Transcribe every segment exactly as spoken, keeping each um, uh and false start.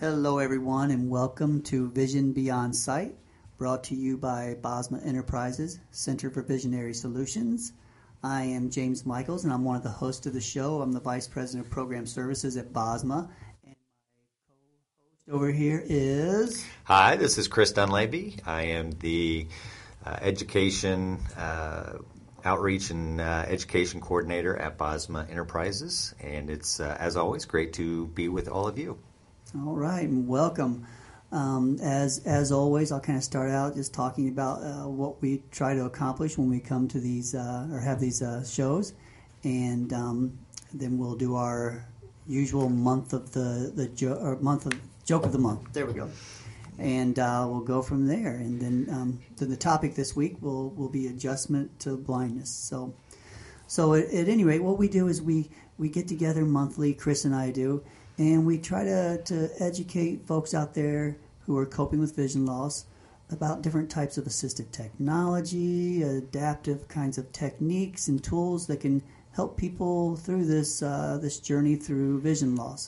Hello, everyone, and welcome to Vision Beyond Sight, brought to you by Bosma Enterprises, Center for Visionary Solutions. I am James Michaels, and I'm one of the hosts of the show. I'm the Vice President of Program Services at Bosma. And my co-host over here is... Hi, this is Chris Dunleavy. I am the uh, Education uh, Outreach and uh, Education Coordinator at Bosma Enterprises. And it's, uh, as always, great to be with all of you. All right, and welcome. Um, as as always, I'll kind of start out just talking about uh, what we try to accomplish when we come to these uh, or have these uh, shows, and um, then we'll do our usual month of the the jo- or month of joke of the month. There we go, and uh, we'll go from there. And then um, then the topic this week will will be adjustment to blindness. So so at, at any rate, what we do is we we get together monthly. Chris and I do. And we try to, to educate folks out there who are coping with vision loss about different types of assistive technology, adaptive kinds of techniques and tools that can help people through this uh, this journey through vision loss.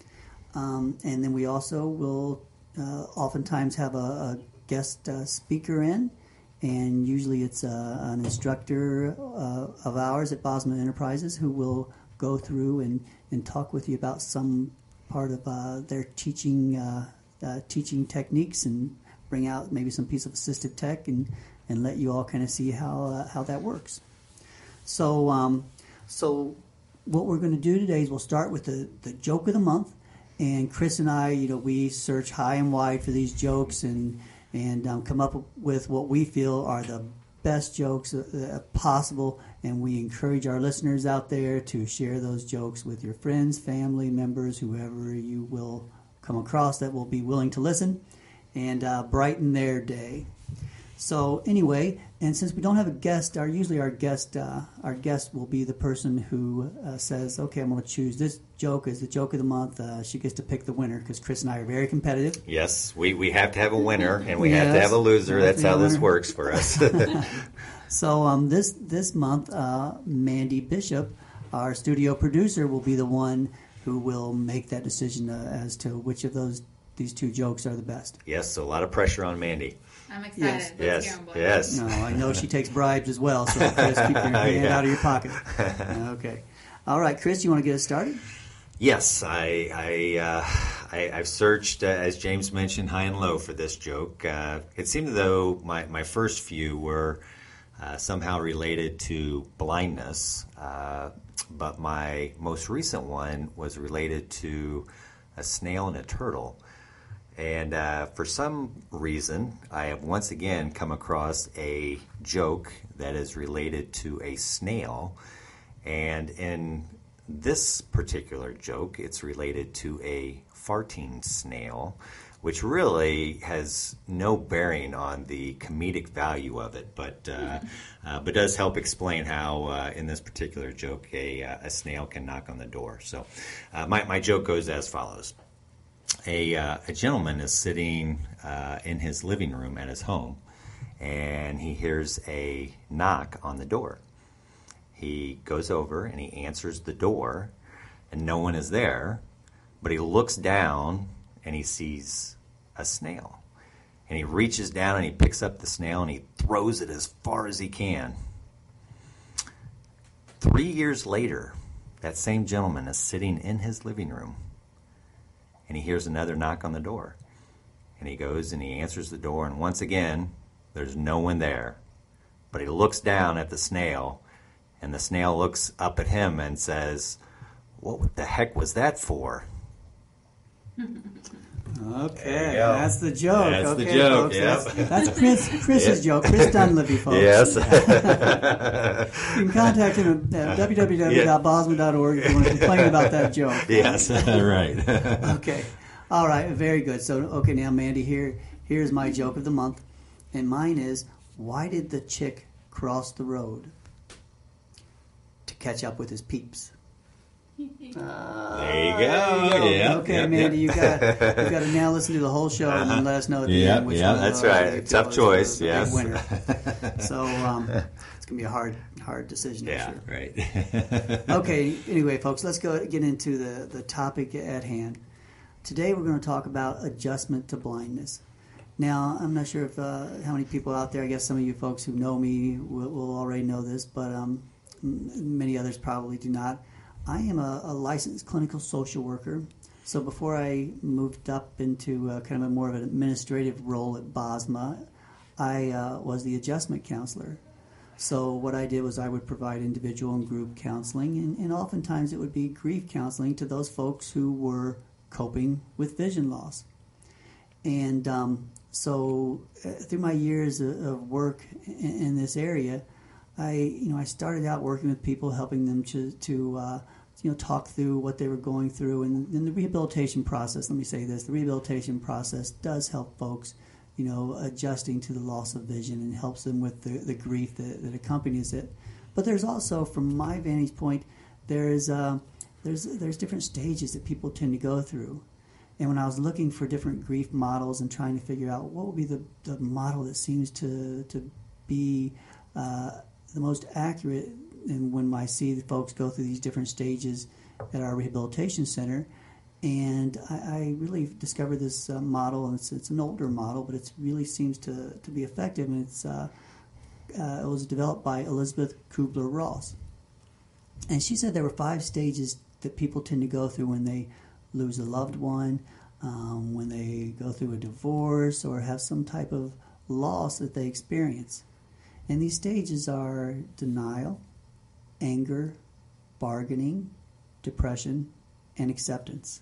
Um, and then we also will uh, oftentimes have a, a guest uh, speaker in, and usually it's uh, an instructor uh, of ours at Bosma Enterprises who will go through and, and talk with you about some part of uh, their teaching uh, uh, teaching techniques and bring out maybe some piece of assistive tech and, and let you all kind of see how uh, how that works. So um, so what we're going to do today is we'll start with the, the joke of the month. And Chris and I, you know, we search high and wide for these jokes and and um, come up with what we feel are the best jokes uh, possible, and we encourage our listeners out there to share those jokes with your friends, family members, whoever you will come across that will be willing to listen and uh, brighten their day. So anyway, and since we don't have a guest, our usually our guest uh, our guest will be the person who uh, says, okay, I'm going to choose this joke as the joke of the month. Uh, she gets to pick the winner because Chris and I are very competitive. Yes, we, we have to have a winner and we yes, have to have a loser. That's how this winner. works for us. So um, this this month, uh, Mandy Bishop, our studio producer, will be the one who will make that decision uh, as to which of those these two jokes are the best. Yes, so a lot of pressure on Mandy. I'm excited. Yes, Let's yes, go, yes. No, I know she takes bribes as well, so Chris, keep your hand Yeah. out of your pocket. Okay. All right, Chris, you want to get us started? Yes, I, I, uh, I, I've searched, uh, as James mentioned, high and low for this joke. Uh, it seemed as though my, my first few were uh, somehow related to blindness, uh, but my most recent one was related to a snail and a turtle. And uh, for some reason, I have once again come across a joke that is related to a snail. And in this particular joke, it's related to a farting snail, which really has no bearing on the comedic value of it, but uh, uh, but does help explain how, uh, in this particular joke, a, uh, a snail can knock on the door. So uh, my, my joke goes as follows. A, uh, a gentleman is sitting uh, in his living room at his home, and he hears a knock on the door. He goes over and he answers the door, and no one is there, but he looks down and he sees a snail. And he reaches down and he picks up the snail and he throws it as far as he can. Three years later, that same gentleman is sitting in his living room, and he hears another knock on the door. And he goes and he answers the door, and once again, there's no one there. But he looks down at the snail, and the snail looks up at him and says, "What the heck was that for?" Okay, that's the joke. That's okay, the joke, folks. yep. That's, that's Chris, Chris's joke. Chris Dunleavy, folks. Yes. You can contact him at w w w dot bosma dot org if you want to complain about that joke. Yes, right. Okay. All right, very good. So, okay, now, Mandy, here, here's my joke of the month. And mine is, why did the chick cross the road? To catch up with his peeps. Uh, There you go. Yeah. Okay, yep, Mandy, yep. you got you got to now listen to the whole show and then let us know at the Yep, end which yeah, one of that's those right. you Tough feel is choice, the big yes. winner. So um, it's gonna be a hard hard decision. Yeah, I'm sure. right. Okay. Anyway, folks, let's go get into the the topic at hand. today we're going to talk about adjustment to blindness. Now, I'm not sure if uh, how many people out there, I guess some of you folks who know me will, will already know this, but um, m- many others probably do not. I am a, a licensed clinical social worker. So before I moved up into uh, kind of a more of an administrative role at B O S M A, I uh, was the adjustment counselor. So what I did was I would provide individual and group counseling, and, and oftentimes it would be grief counseling to those folks who were coping with vision loss. And um, so uh, through my years of, of work in, in this area, I you know I started out working with people, helping them to, to uh, you know talk through what they were going through, and in the rehabilitation process. Let me say this: the rehabilitation process does help folks, you know, adjusting to the loss of vision, and helps them with the, the grief that, that accompanies it. But there's also, from my vantage point, there's uh, there's there's different stages that people tend to go through. And when I was looking for different grief models and trying to figure out what would be the, the model that seems to to be uh, the most accurate, and when I see the folks go through these different stages at our rehabilitation center, and I, I really discovered this uh, model, and it's, it's an older model, but it really seems to, to be effective, and it's uh, uh, it was developed by Elizabeth Kubler-Ross. And she said there were five stages that people tend to go through when they lose a loved one, um, when they go through a divorce, or have some type of loss that they experience. And these stages are denial, anger, bargaining, depression, and acceptance.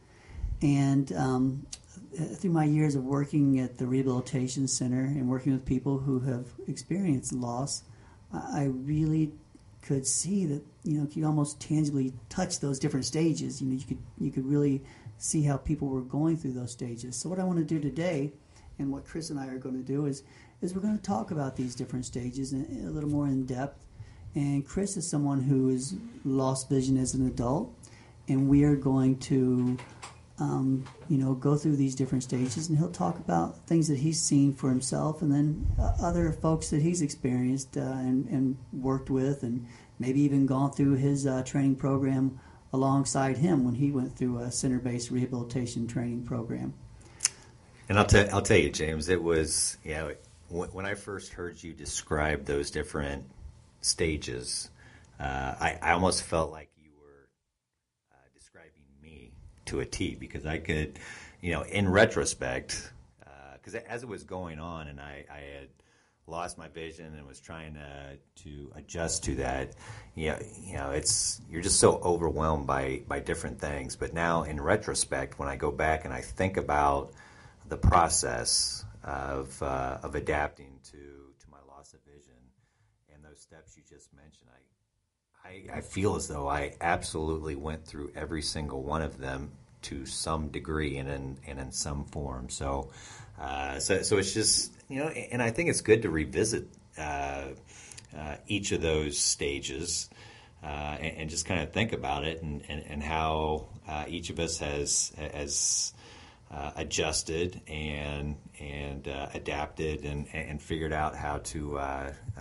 And um, through my years of working at the Rehabilitation Center and working with people who have experienced loss, I really could see that, you know, you could almost tangibly touch those different stages. You know, you could you could really see how people were going through those stages. So what I want to do today, and what Chris and I are going to do, is is we're going to talk about these different stages in, a little more in depth. And Chris is someone who has lost vision as an adult, and we are going to, um, you know, go through these different stages, and he'll talk about things that he's seen for himself, and then uh, other folks that he's experienced uh, and, and worked with, and maybe even gone through his uh, training program alongside him when he went through a center-based rehabilitation training program. And I'll tell I'll tell you, James, it was, you know, when, when I first heard you describe those different stages, uh, I, I almost felt like you were uh, describing me to a T, because I could, you know, in retrospect, because uh, as it was going on and I, I had lost my vision and was trying to to adjust to that, you know, you know, it's you're just so overwhelmed by by different things. But now in retrospect, when I go back and I think about the process of uh, of adapting to to my loss of vision and those steps you just mentioned, I, I I feel as though I absolutely went through every single one of them to some degree and in and in some form. So, uh, so so it's just, you know, and I think it's good to revisit uh, uh, each of those stages uh, and, and just kind of think about it, and and, and how uh, each of us has has uh, adjusted and and uh, adapted and and figured out how to uh, uh,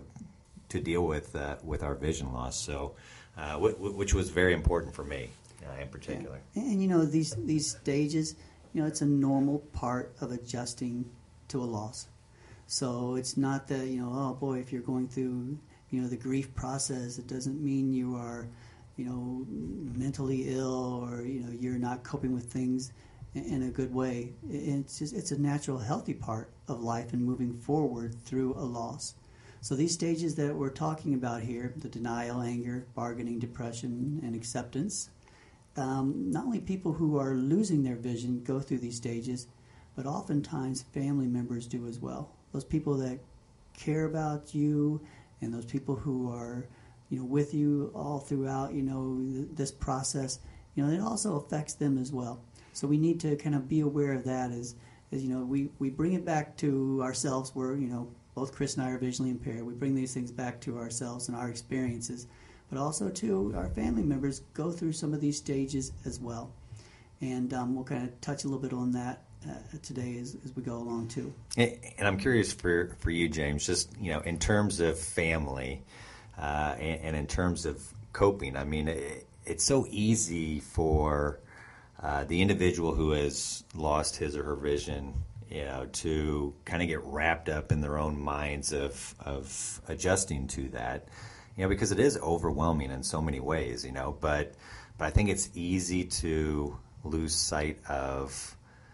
to deal with uh, with our vision loss. So, uh, w- w- which was very important for me. Uh, in particular. Yeah. And, you know, these these stages, you know, it's a normal part of adjusting to a loss. So it's not that, you know, oh boy, if you're going through, you know, the grief process, it doesn't mean you are, you know, mentally ill, or, you know, you're not coping with things in, in a good way. It's just, it's a natural, healthy part of life and moving forward through a loss. So these stages that we're talking about here, the denial, anger, bargaining, depression, and acceptance, Um, not only people who are losing their vision go through these stages, but oftentimes family members do as well. Those people that care about you, and those people who are, you know, with you all throughout, you know, th- this process, you know, it also affects them as well. So we need to kind of be aware of that as, as you know, we, we bring it back to ourselves where, you know, both Chris and I are visually impaired. We bring these things back to ourselves and our experiences. But also, too, our family members go through some of these stages as well. And um, we'll kind of touch a little bit on that uh, today as, as we go along, too. And I'm curious for, for you, James, just, you know, in terms of family uh, and, and in terms of coping, I mean, it, it's so easy for uh, the individual who has lost his or her vision, you know, to kind of get wrapped up in their own minds of of adjusting to that, you know, because it is overwhelming in so many ways, you know. But but I think it's easy to lose sight of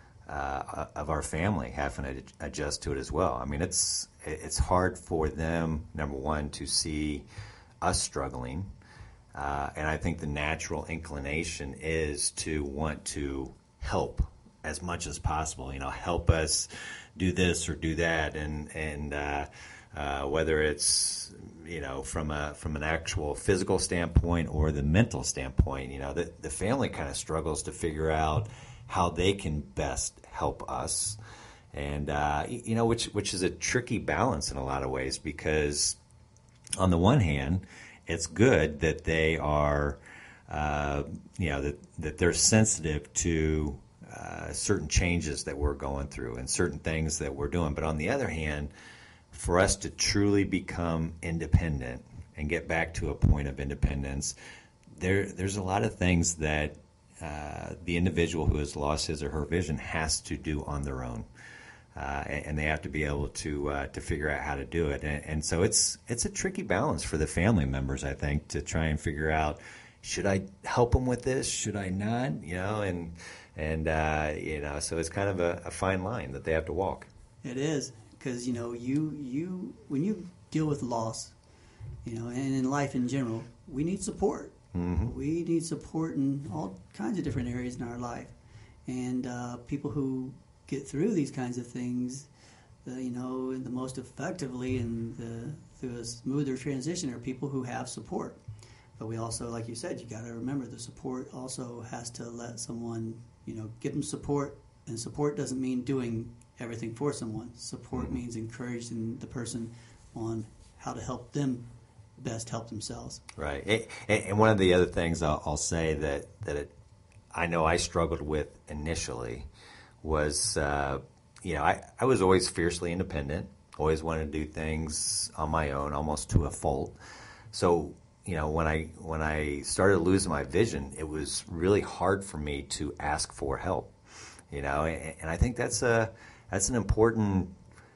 uh, of our family having to adjust to it as well. I mean, it's it's hard for them, number one, to see us struggling. Uh, and I think the natural inclination is to want to help as much as possible. You know, help us do this or do that, and and uh, uh, whether it's, you know, from a from an actual physical standpoint or the mental standpoint, you know, the the family kind of struggles to figure out how they can best help us, and uh, you know, which which is a tricky balance in a lot of ways, because on the one hand, it's good that they are, uh, you know, that, that they're sensitive to uh, certain changes that we're going through and certain things that we're doing. But on the other hand, for us to truly become independent and get back to a point of independence, there there's a lot of things that uh, the individual who has lost his or her vision has to do on their own. Uh, and, and they have to be able to uh, to figure out how to do it, and, and so it's it's a tricky balance for the family members, I think, to try and figure out, should I help them with this, should I not, you know, and and uh, you know, so it's kind of a, a fine line that they have to walk. It is, because you know, you you when you deal with loss, you know, and in life in general, we need support. Mm-hmm. We need support in all kinds of different areas in our life, and uh, people who get through these kinds of things, uh, you know, the most effectively and the, through a smoother transition are people who have support. But we also, like you said, you got to remember the support also has to let someone, you know, give them support. And support doesn't mean doing everything for someone. Support mm-hmm. means encouraging the person on how to help them best help themselves. Right. And, and one of the other things I'll, I'll say that, that it, I know I struggled with initially was, uh, you know, I, I was always fiercely independent, always wanted to do things on my own, almost to a fault. So, you know, when I when I started losing my vision, it was really hard for me to ask for help, you know, and, and I think that's a that's an important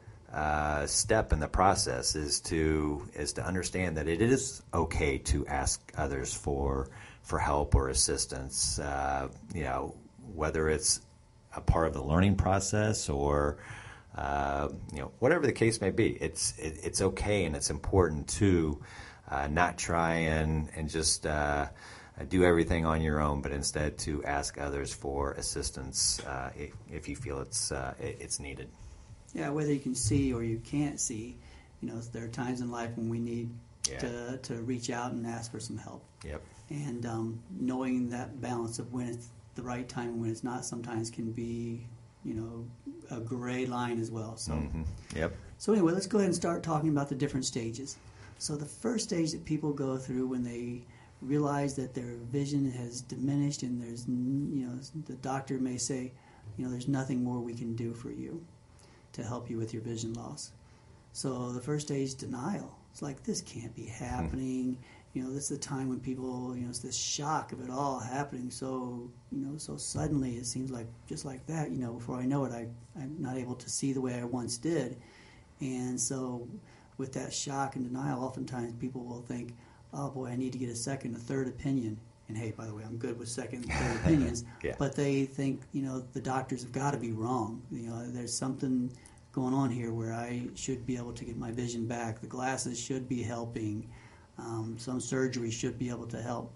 uh, step in the process is to is to understand that it is okay to ask others for for help or assistance, uh, you know, whether it's a part of the learning process or, uh, you know, whatever the case may be. It's it, it's okay and it's important to uh, not try and, and just uh, do everything on your own, but instead to ask others for assistance uh, if, if you feel it's uh, it's needed. Yeah, whether you can see or you can't see, you know, there are times in life when we need yeah. to to reach out and ask for some help. Yep. And um, knowing that balance of when it's the right time and when it's not sometimes can be, you know, a gray line as well. So, mm-hmm. Yep. So anyway, let's go ahead and start talking about the different stages. So the first stage that people go through when they realize that their vision has diminished and there's, you know, the doctor may say, you know, there's nothing more we can do for you to help you with your vision loss. So the first stage is denial. It's like, this can't be happening. Mm-hmm. You know, this is the time when people, you know, it's this shock of it all happening so, you know, so suddenly. It seems like just like that, you know, before I know it, I, I'm not able to see the way I once did. And so with that shock and denial, oftentimes people will think, oh, boy, I need to get a second, a third opinion. And, hey, by the way, I'm good with second and third opinions. Yeah. But they think, you know, the doctors have got to be wrong. You know, there's something going on here where I should be able to get my vision back. The glasses should be helping. Um, some surgery should be able to help.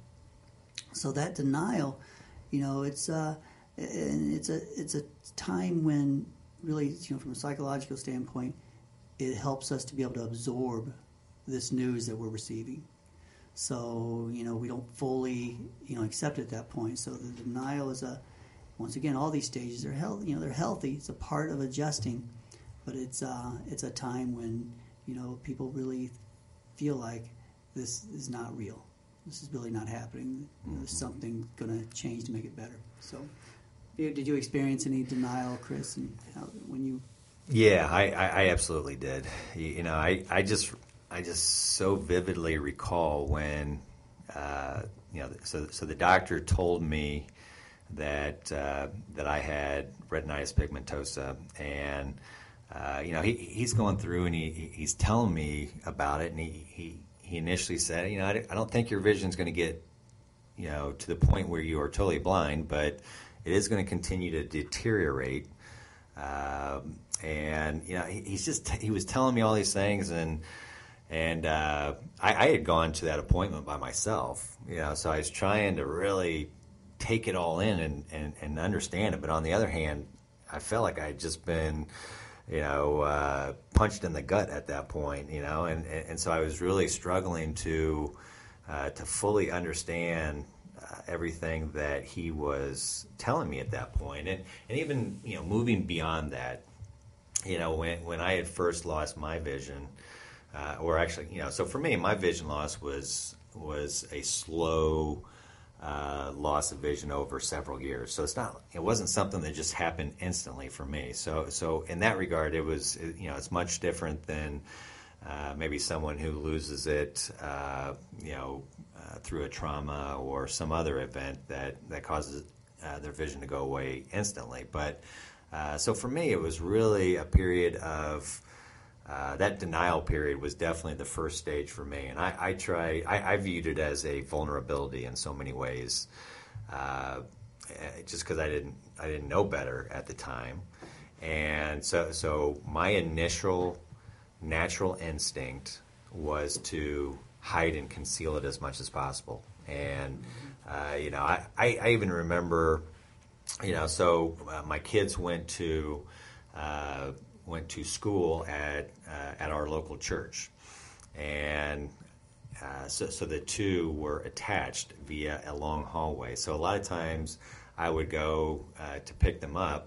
So that denial, you know, it's uh, it's a it's a time when really, you know, from a psychological standpoint, it helps us to be able to absorb this news that we're receiving. So, you know, we don't fully, you know, accept it at that point. So the denial is a, once again, all these stages are healthy. You know, they're healthy. It's a part of adjusting, but it's uh, it's a time when, you know, people really feel like this is not real. This is really not happening. You know, there's something going to change to make it better. So, did you experience any denial, Chris, and how, when you? Yeah, I, I, I absolutely did. You, you know, I, I just I just so vividly recall when, uh, you know, so so the doctor told me that uh, that I had retinitis pigmentosa, and uh, you know he, he's going through and he, he's telling me about it, and he, he, he initially said, you know, I, I don't think your vision is going to get, you know, to the point where you are totally blind, but it is going to continue to deteriorate. Um, and you know he, he's just he was telling me all these things, and and uh, I, I had gone to that appointment by myself, you know, so I was trying to really take it all in and, and, and understand it. But on the other hand, I felt like I had just been, you know, uh, punched in the gut at that point, you know, and, and, and so I was really struggling to uh, to fully understand uh, everything that he was telling me at that point. And, and even, you know, moving beyond that, you know, when, when I had first lost my vision, uh, or actually, you know, so for me, my vision loss was was a slow Uh, loss of vision over several years. So it's not, it wasn't something that just happened instantly for me. So, so in that regard, it was, you know, it's much different than uh, maybe someone who loses it, uh, you know, uh, through a trauma or some other event that, that causes uh, their vision to go away instantly. But uh, so for me, it was really a period of, Uh, that denial period was definitely the first stage for me, and I, I try. I, I viewed it as a vulnerability in so many ways, uh, just because I didn't I didn't know better at the time, and so so my initial natural instinct was to hide and conceal it as much as possible, and uh, you know I, I, I even remember, you know, so uh, my kids went to. Uh, went to school at uh, at our local church, and uh, so, so the two were attached via a long hallway. So a lot of times I would go uh, to pick them up,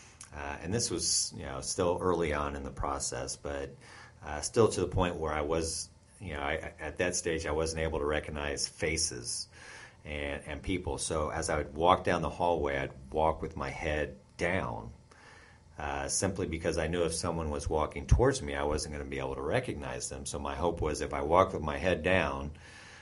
uh, and this was, you know, still early on in the process, but uh, still to the point where I was, you know, I, at that stage I wasn't able to recognize faces and, and people. So as I would walk down the hallway, I'd walk with my head down. Uh, simply because I knew if someone was walking towards me, I wasn't going to be able to recognize them. So my hope was if I walked with my head down,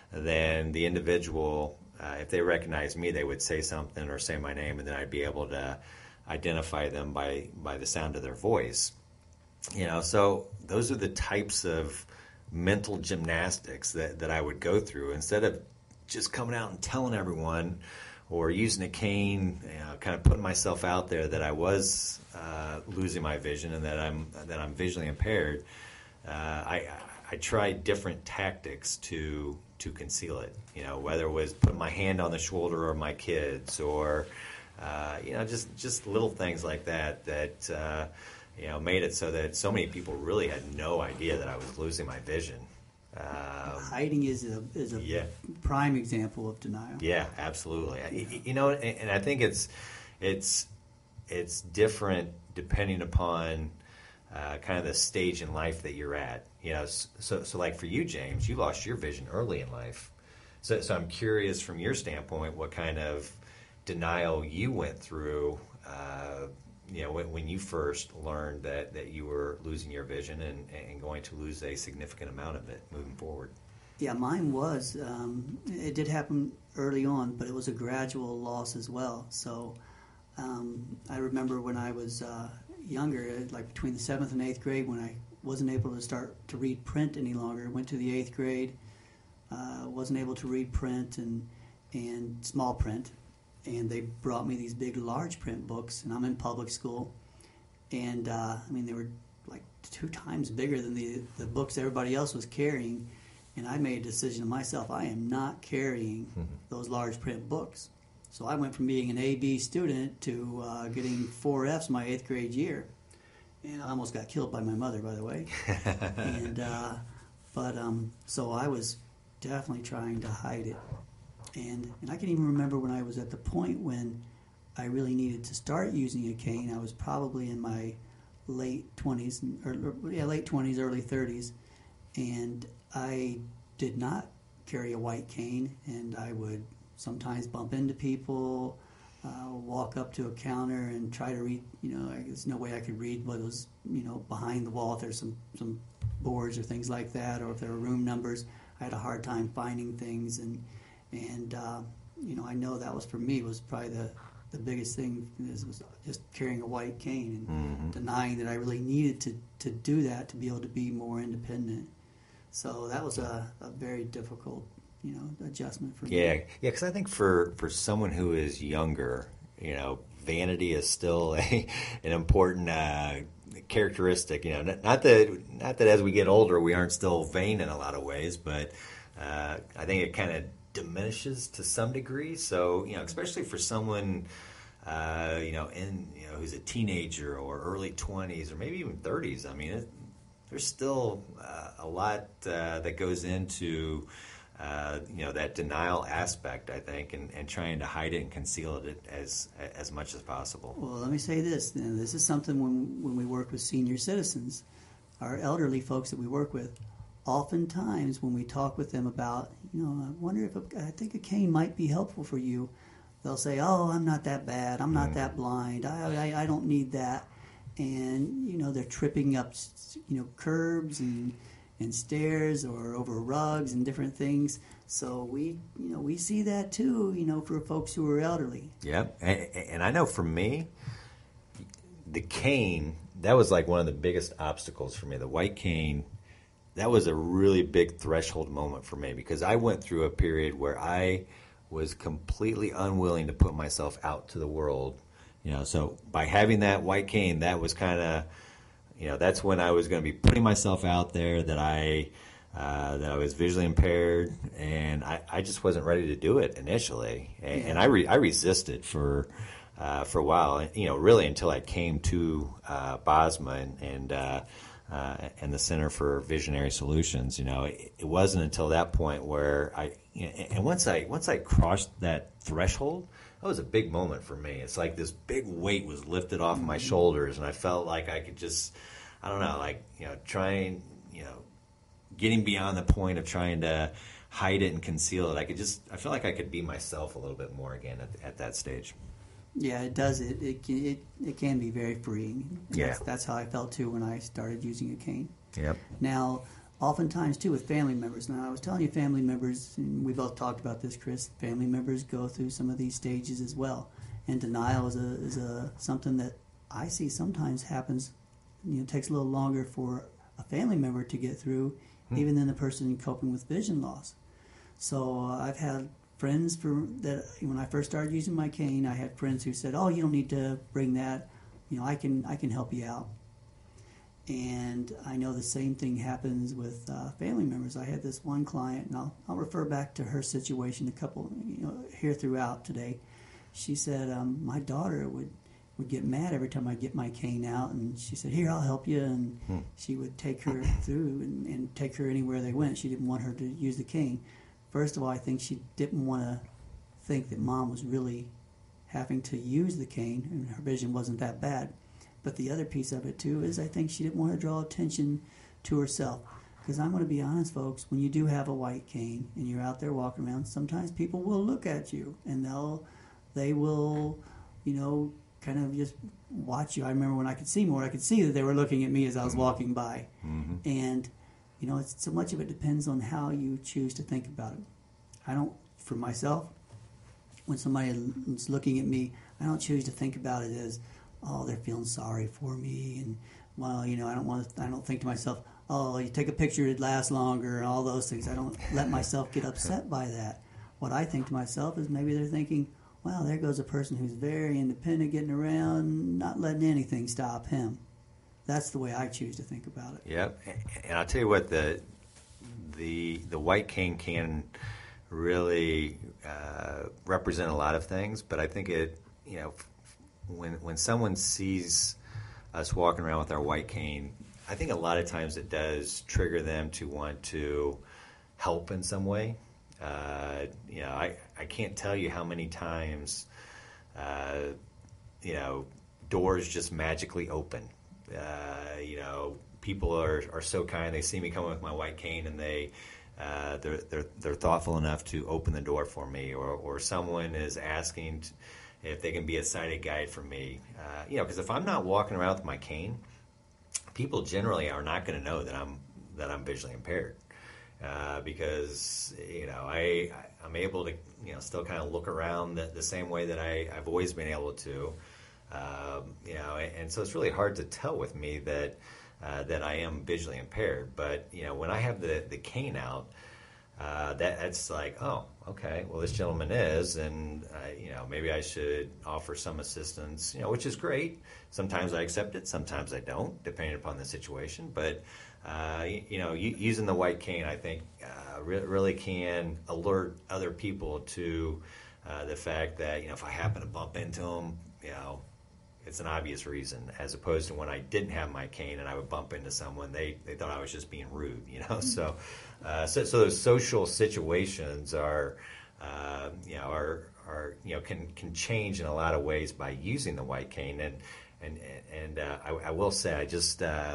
then the individual, uh, if they recognized me, they would say something or say my name, and then I'd be able to identify them by, by the sound of their voice. You know, so those are the types of mental gymnastics that, that I would go through instead of just coming out and telling everyone or using a cane, you know, kind of putting myself out there that I was uh, losing my vision and that I'm that I'm visually impaired. Uh, I I tried different tactics to to conceal it. You know, whether it was putting my hand on the shoulder of my kids, or uh, you know, just just little things like that that uh, you know made it so that so many people really had no idea that I was losing my vision. Um, Hiding is a is a yeah. prime example of denial. Yeah, absolutely. Yeah. You know, and I think it's it's it's different depending upon uh, kind of the stage in life that you're at. You know, so so like for you, James, you lost your vision early in life. So so I'm curious from your standpoint what kind of denial you went through. Uh, you know, when, when you first learned that, that you were losing your vision and, and going to lose a significant amount of it moving forward. Yeah, mine was. Um, it did happen early on, but it was a gradual loss as well. So um, I remember when I was uh, younger, like between the seventh and eighth grade, when I wasn't able to start to read print any longer. Went to the eighth grade, uh, wasn't able to read print and and small print. And they brought me these big, large print books, and I'm in public school. And, uh, I mean, they were like two times bigger than the, the books everybody else was carrying. And I made a decision to myself, I am not carrying mm-hmm. those large print books. So I went from being an A B student to uh, getting four Fs my eighth grade year. And I almost got killed by my mother, by the way. and uh, But, um, so I was definitely trying to hide it. And, and I can even remember when I was at the point when I really needed to start using a cane. I was probably in my late twenties, or, or yeah, late twenties, early thirties, and I did not carry a white cane. And I would sometimes bump into people, uh, walk up to a counter and try to read. You know, there's no way I could read what was, you know, behind the wall. If there's some some boards or things like that, or if there were room numbers, I had a hard time finding things. And And, uh, you know, I know that was, for me, was probably the, the biggest thing is was just carrying a white cane and Mm-hmm. denying that I really needed to, to do that to be able to be more independent. So that was a, a very difficult, you know, adjustment for me. Yeah, yeah, because I think for, for someone who is younger, you know, vanity is still a, an important uh, characteristic. You know, not, not that not that as we get older we aren't still vain in a lot of ways, but uh, I think it kind of diminishes to some degree. So, you know, especially for someone, uh, you know, in you know who's a teenager or early twenties or maybe even thirties. I mean, it, there's still uh, a lot uh, that goes into uh, you know that denial aspect, I think, and, and trying to hide it and conceal it as as much as possible. Well, let me say this. And this is something when when we work with senior citizens, our elderly folks that we work with. Oftentimes, when we talk with them about, you know, I wonder if a, I think a cane might be helpful for you, they'll say, "Oh, I'm not that bad. I'm not mm. that blind. I, I I don't need that." And you know, they're tripping up, you know, curbs and and stairs or over rugs and different things. So we, you know, we see that too, you know, for folks who are elderly. Yeah, and, and I know for me, the cane, that was like one of the biggest obstacles for me. The white cane, that was a really big threshold moment for me because I went through a period where I was completely unwilling to put myself out to the world. You know, so by having that white cane, that was kind of, you know, that's when I was going to be putting myself out there that I uh, that I was visually impaired, and I, I just wasn't ready to do it initially, and, and I re, I resisted for uh, for a while, you know, really until I came to uh, B O S M A and and, uh, uh, and the Center for Visionary Solutions. You know, it, it wasn't until that point where I, you know, and once I once I crossed that threshold. That was a big moment for me. It's like this big weight was lifted off my shoulders, and I felt like I could just, I don't know, like, you know, trying, you know, getting beyond the point of trying to hide it and conceal it. I could just, I feel like I could be myself a little bit more again at, at that stage. Yeah, it does. It it can, it, it can be very freeing. Yeah. That's, that's how I felt, too, when I started using a cane. Yep. Now, oftentimes, too, with family members. Now, I was telling you family members, and we both talked about this, Chris, family members go through some of these stages as well. And denial is a is a something that I see sometimes happens, you know, takes a little longer for a family member to get through, hmm. even than the person coping with vision loss. So uh, I've had friends for that when I first started using my cane, I had friends who said, "Oh, you don't need to bring that. You know, I can I can help you out." And I know the same thing happens with uh, family members. I had this one client, and I'll, I'll refer back to her situation a couple, you know, here throughout today. She said, um, my daughter would, would get mad every time I get my cane out, and she said, "Here, I'll help you." And hmm. she would take her through and, and take her anywhere they went. She didn't want her to use the cane. First of all, I think she didn't want to think that Mom was really having to use the cane, and her vision wasn't that bad. But the other piece of it, too, is I think she didn't want to draw attention to herself. Because I'm going to be honest, folks, when you do have a white cane and you're out there walking around, sometimes people will look at you and they'll, they will, you know, kind of just watch you. I remember when I could see more, I could see that they were looking at me as I was walking by. Mm-hmm. And, you know, it's, so much of it depends on how you choose to think about it. I don't, for myself, when somebody is looking at me, I don't choose to think about it as, oh, they're feeling sorry for me, and well, you know, I don't want to. I don't think to myself, oh, you take a picture, it lasts longer, and all those things. I don't let myself get upset by that. What I think to myself is maybe they're thinking, wow, there goes a person who's very independent, getting around, not letting anything stop him. That's the way I choose to think about it. Yep, and I'll tell you what, the the the white cane can really uh, represent a lot of things, but I think it, you know. When when someone sees us walking around with our white cane, I think a lot of times it does trigger them to want to help in some way. Uh, you know, I, I can't tell you how many times, uh, you know, doors just magically open. Uh, you know, people are, are so kind. They see me coming with my white cane, and they uh, they're they're they're thoughtful enough to open the door for me, or or someone is asking to, if they can be a sighted guide for me. Uh, you know, because if I'm not walking around with my cane, people generally are not going to know that I'm that I'm visually impaired. uh, because you know I I'm able to you know still kind of look around the, the same way that I I've always been able to, um, you know, and, and so it's really hard to tell with me that uh, that I am visually impaired. But you know, when I have the the cane out. Uh, that that's like, oh, okay. Well, this gentleman is, and uh, you know, maybe I should offer some assistance. You know, which is great. Sometimes I accept it, sometimes I don't, depending upon the situation. But uh, you, you know, u- using the white cane, I think, uh, re- really can alert other people to uh, the fact that you know, if I happen to bump into them, you know. It's an obvious reason, as opposed to when I didn't have my cane and I would bump into someone, they, they thought I was just being rude, you know. So, uh, so, so those social situations are, uh, you know, are, are you know can can change in a lot of ways by using the white cane. And and and uh, I, I will say, I just uh,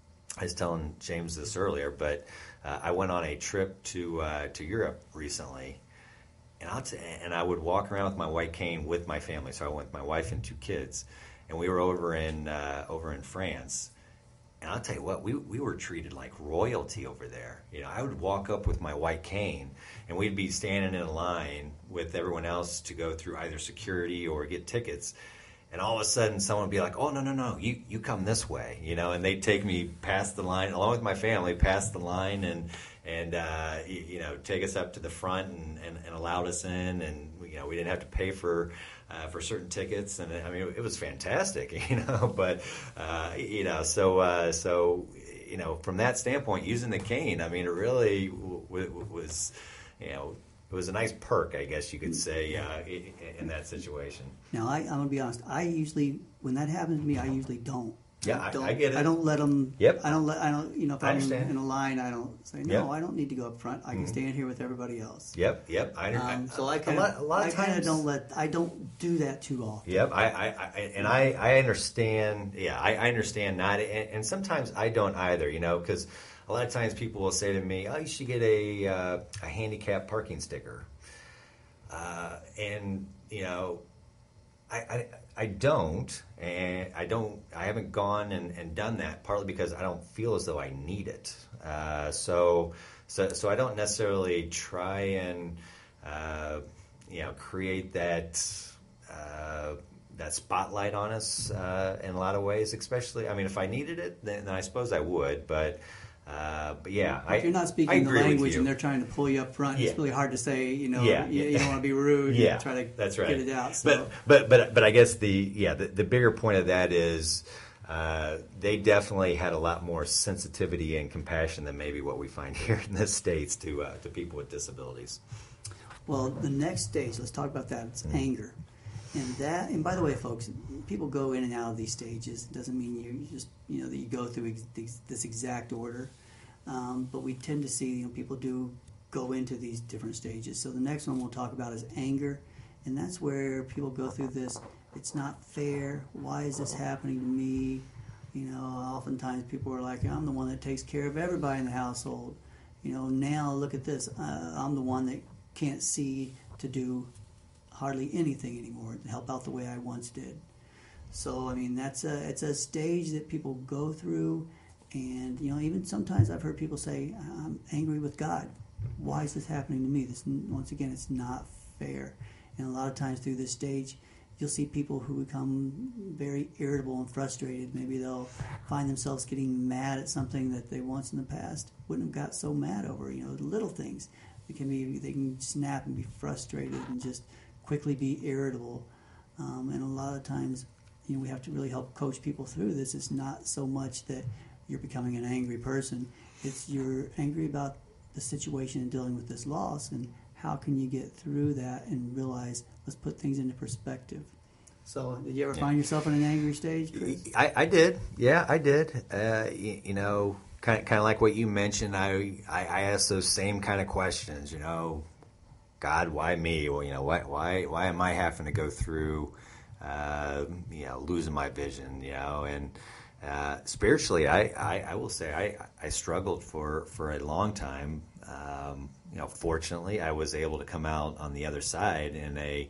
I was telling James this earlier, but uh, I went on a trip to uh, to Europe recently. And, I'll t- and I would walk around with my white cane with my family. So I went with my wife and two kids, and we were over in uh, over in France. And I'll tell you what, we we were treated like royalty over there. You know, I would walk up with my white cane, and we'd be standing in a line with everyone else to go through either security or get tickets. And all of a sudden, someone would be like, "Oh no, no, no! You you come this way," you know, and they'd take me past the line, along with my family, past the line, and and uh, you, you know, take us up to the front and, and, and allowed us in, and you know, we didn't have to pay for uh, for certain tickets, and I mean, it, it was fantastic, you know. But uh, you know, so uh, so you know, from that standpoint, using the cane, I mean, it really w- w- was, you know. It was a nice perk, I guess you could say, uh, in that situation. Now, I, I'm going to be honest. I usually, when that happens to me, I usually don't. Yeah, I, I, don't, I get it. I don't let them. Yep. I don't let. I don't. You know, if I I'm understand. in a line, I don't say no. Yep. I don't need to go up front. I can Mhm. stand here with everybody else. Yep, yep. I, Um, I, so I kind a lot, a lot of, of I kind of times don't let. I don't do that too often. Yep, I, I, I and I, I understand. Yeah, I, I understand that, and, and sometimes I don't either. You know, because a lot of times people will say to me, "Oh, you should get a uh, a handicap parking sticker," uh, and you know, I, I I don't, and I don't. I haven't gone and, and done that partly because I don't feel as though I need it. Uh, so so so I don't necessarily try and uh, you know create that. Uh, that spotlight on us uh, in a lot of ways, especially, I mean, if I needed it, then, then I suppose I would, but uh, but yeah. If I, you're not I speaking the agree with language you. and they're trying to pull you up front, Yeah. it's really hard to say, you know, Yeah, you, yeah. you don't want to be rude. Yeah, You try to that's right. get it out. So. But, but but but I guess the yeah the, the bigger point of that is uh, they definitely had a lot more sensitivity and compassion than maybe what we find here in the States to uh, to people with disabilities. Well, the next stage, let's talk about that. It's mm-hmm. anger. And that, and by the way, folks, people go in and out of these stages. It doesn't mean you just, you know, that you go through ex- this exact order. Um, but we tend to see, you know, people do go into these different stages. So the next one we'll talk about is anger. And that's where people go through this, it's not fair. Why is this happening to me? You know, oftentimes people are like, I'm the one that takes care of everybody in the household. You know, now look at this. Uh, I'm the one that can't see to do hardly anything anymore to help out the way I once did. So I mean that's a it's a stage that people go through, and you know even sometimes I've heard people say I'm angry with God. Why is this happening to me? This once again it's not fair. And a lot of times through this stage, you'll see people who become very irritable and frustrated. Maybe they'll find themselves getting mad at something that they once in the past wouldn't have got so mad over. You know, little things. It can be they can snap and be frustrated and just quickly be irritable, um, and a lot of times, you know, we have to really help coach people through this. It's not so much that you're becoming an angry person; it's you're angry about the situation and dealing with this loss, and how can you get through that and realize, let's put things into perspective. So, did you ever yeah. find yourself in an angry stage, Chris? I, I did. Yeah, I did. Uh, you, you know, kind of, kind of like what you mentioned. I, I, I asked those same kind of questions. You know. God, why me? Well, you know, why why why am I having to go through, uh, you know, losing my vision? You know, and uh, spiritually, I, I, I will say I, I struggled for, for a long time. Um, you know, fortunately, I was able to come out on the other side in a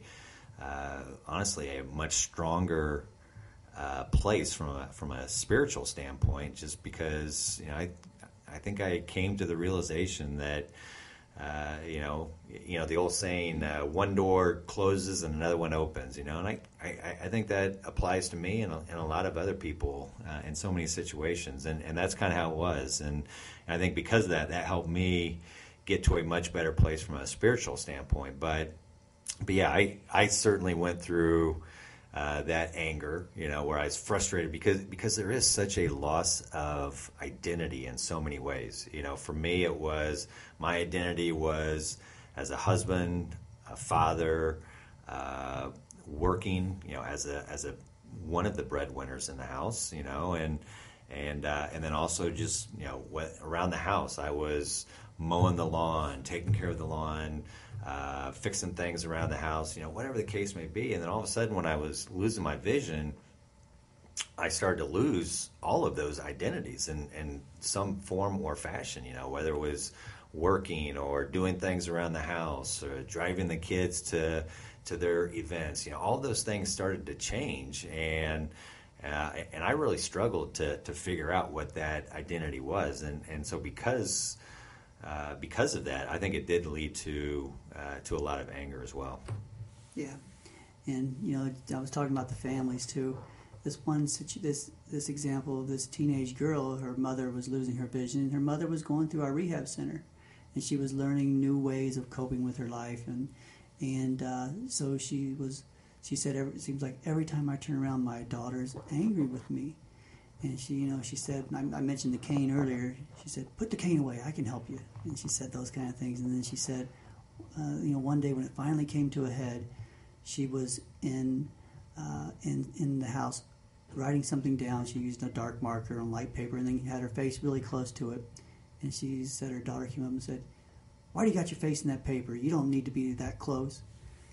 uh, honestly a much stronger uh, place from a from a spiritual standpoint. Just because you know I. I think I came to the realization that, uh, you know, you know the old saying, uh, one door closes and another one opens. You know, and I, I, I think that applies to me and a, and a lot of other people uh, in so many situations, and, and that's kind of how it was. And, and I think because of that, that helped me get to a much better place from a spiritual standpoint. But, but yeah, I, I certainly went through uh, that anger, you know, where I was frustrated because because there is such a loss of identity in so many ways. You know, for me, it was my identity was as a husband, a father, uh, working, you know, as a as a one of the breadwinners in the house, you know, and and uh, and then also just you know what, around the house, I was mowing the lawn, taking care of the lawn, uh, fixing things around the house, you know, whatever the case may be. And then all of a sudden, when I was losing my vision, I started to lose all of those identities in, in some form or fashion, you know, whether it was working or doing things around the house or driving the kids to to their events. You know, all those things started to change, and uh, and I really struggled to to figure out what that identity was. And, and so because uh, because of that, I think it did lead to uh, to a lot of anger as well. Yeah, and you know, I was talking about the families too. This one, situ- this this example of this teenage girl, her mother was losing her vision, and her mother was going through our rehab center, and she was learning new ways of coping with her life, and and uh, so she was. She said, every, "It seems like every time I turn around, my daughter's angry with me." And she, you know, she said, I, I mentioned the cane earlier. She said, "Put the cane away. I can help you." And she said those kind of things. And then she said, uh, you know, one day when it finally came to a head, she was in uh, in in the house writing something down. She used a dark marker on light paper and then had her face really close to it. And she said, her daughter came up and said, "Why do you got your face in that paper? You don't need to be that close."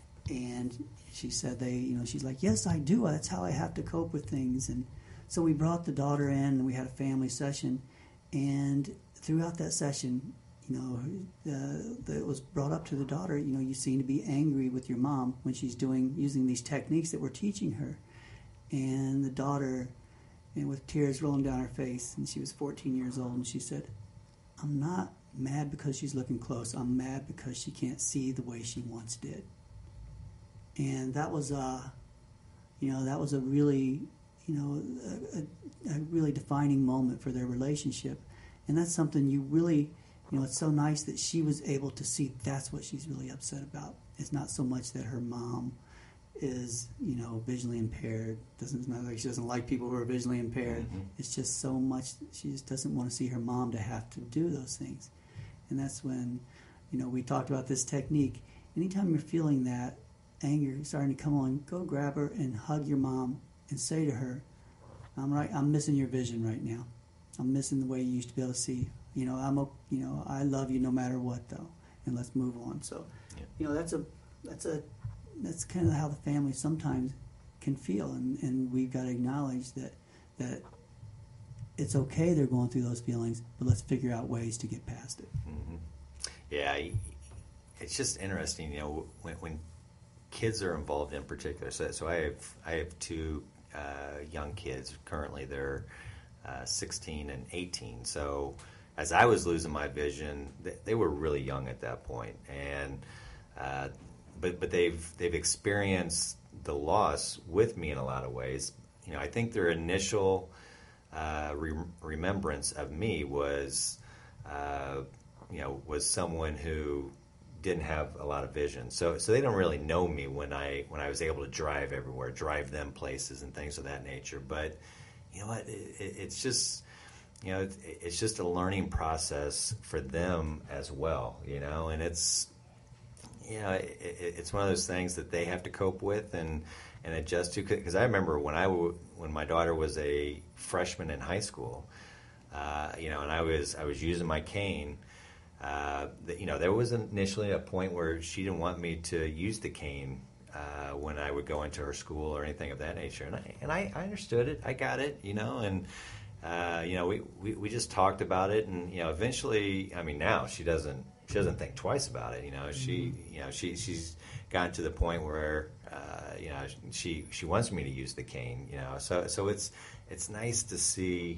And she said, they, you know, she's like, "Yes, I do. That's how I have to cope with things." And so we brought the daughter in and we had a family session. And throughout that session, you know, uh, it was brought up to the daughter, you know, you seem to be angry with your mom when she's doing, using these techniques that we're teaching her. And the daughter, and with tears rolling down her face, and she was fourteen years old, and she said, "I'm not mad because she's looking close. I'm mad because she can't see the way she once did." And that was a, you know, that was a really, you know, a, a really defining moment for their relationship. And that's something you really, you know, it's so nice that she was able to see that's what she's really upset about. It's not so much that her mom is, you know, visually impaired. Doesn't, it's not like she doesn't like people who are visually impaired. Mm-hmm. It's just so much, she just doesn't want to see her mom to have to do those things. And that's when, you know, we talked about this technique. Anytime you're feeling that anger starting to come on, go grab her and hug your mom and say to her, "I'm right. I'm missing your vision right now. I'm missing the way you used to be able to see. You know, I'm a, you know, I love you no matter what, though, and let's move on." So, yeah. you know, that's a that's a that's kind of how the family sometimes can feel, and, and we've got to acknowledge that that it's okay they're going through those feelings, but let's figure out ways to get past it. Mm-hmm. Yeah, it's just interesting, you know, when, when kids are involved in particular. So, so I have I have two uh, young kids currently. They're uh, sixteen and eighteen. So as I was losing my vision, they, they were really young at that point, and uh, but but they've they've experienced the loss with me in a lot of ways. You know, I think their initial uh, re- remembrance of me was uh, you know was someone who didn't have a lot of vision, so so they don't really know me when I when I was able to drive everywhere, drive them places and things of that nature. But you know what, it, it, it's just you know it, it's just a learning process for them as well. You know, and it's you know it, it, it's one of those things that they have to cope with and and adjust to. Because I remember when I w- when my daughter was a freshman in high school, uh, you know, and I was I was using my cane. Uh, the, you know, there was initially a point where she didn't want me to use the cane uh, when I would go into her school or anything of that nature, and I and I, I understood it, I got it, you know, and uh, you know, we, we, we just talked about it, and you know, eventually, I mean, now she doesn't she doesn't think twice about it, you know, she you know she she's gotten to the point where uh, you know she she wants me to use the cane, you know, so so it's it's nice to see.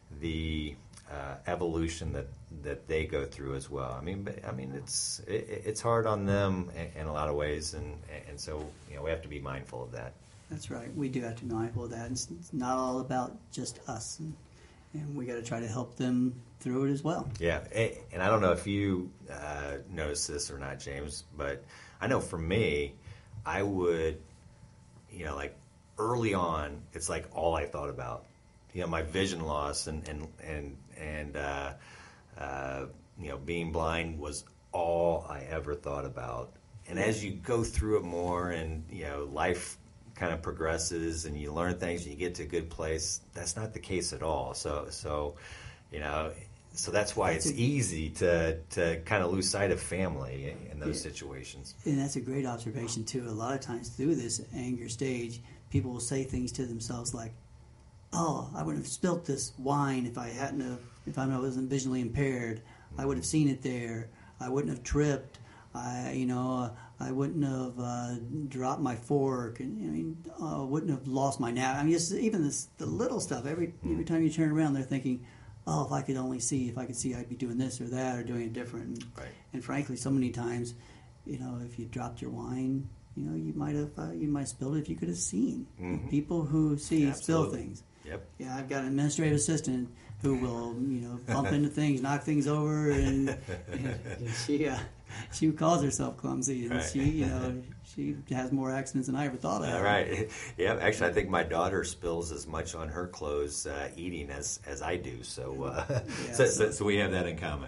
the uh, evolution that, that they go through as well. I mean, but, I mean, it's it, it's hard on them in, in a lot of ways, and and so you know we have to be mindful of that. That's right. We do have to be mindful of that. It's, it's not all about just us, and, and we got to try to help them through it as well. Yeah, and I don't know if you uh, noticed this or not, James, but I know for me, I would, you know, like early on, it's like all I thought about. You know, my vision loss and and and and uh, uh, you know, being blind was all I ever thought about. And as you go through it more, and you know, life kind of progresses, and you learn things, and you get to a good place. That's not the case at all. So so, you know. So that's why that's it's a, easy to, to kind of lose sight of family in those yeah, situations. And that's a great observation, too. A lot of times through this anger stage, people will say things to themselves like, oh, I would have spilt this wine if I hadn't have, if I wasn't visually impaired. I would have seen it there. I wouldn't have tripped. I, you know, I wouldn't have uh, dropped my fork, and I mean, uh, wouldn't have lost my nap. I mean, just even this, the little stuff. Every every time you turn around, they're thinking, oh, if I could only see, if I could see, I'd be doing this or that or doing it different. And, right. and frankly, so many times, you know, if you dropped your wine, you know, you might have uh, you might have spilled it if you could have seen. Mm-hmm. People who see Absolutely. spill things. Yep. Yeah, I've got an administrative assistant who will, you know, bump into things, knock things over, and, and she uh, she calls herself clumsy, and right. she, you know, she has more accidents than I ever thought of. All right. Yeah, actually, I think my daughter spills as much on her clothes uh, eating as, as I do. So, uh, yeah, so, so, so we have that in common.